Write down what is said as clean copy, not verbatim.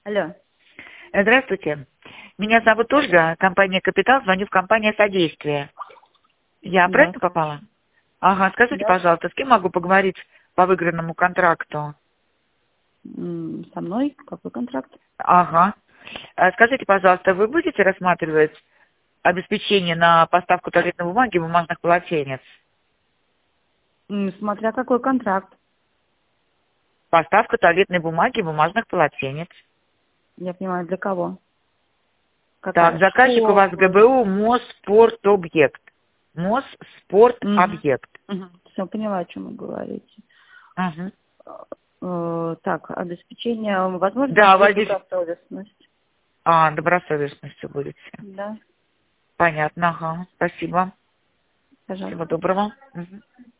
Алло. Здравствуйте. Меня зовут Ольга, компания «Капитал», звоню в компанию «Содействие». Я Да. правильно попала? Ага, скажите, Да. пожалуйста, с кем могу поговорить по выигранному контракту? Со мной? Какой контракт? Ага. Скажите, пожалуйста, вы будете рассматривать обеспечение на поставку туалетной бумаги и бумажных полотенец? Смотря какой контракт. Поставка туалетной бумаги и бумажных полотенец. Я понимаю, для кого? Так, Какая? заказчик у вас Школа. ГБУ Мосспортобъект. Мосспортобъект. Все, поняла, о чем вы говорите. Угу. Так, обеспечение, возможно, Да, там у вас будет здесь... добросовестность. Добросовестностью будете. Да, Понятно, ага. Спасибо. Всего пожалуйста. доброго. Мгм.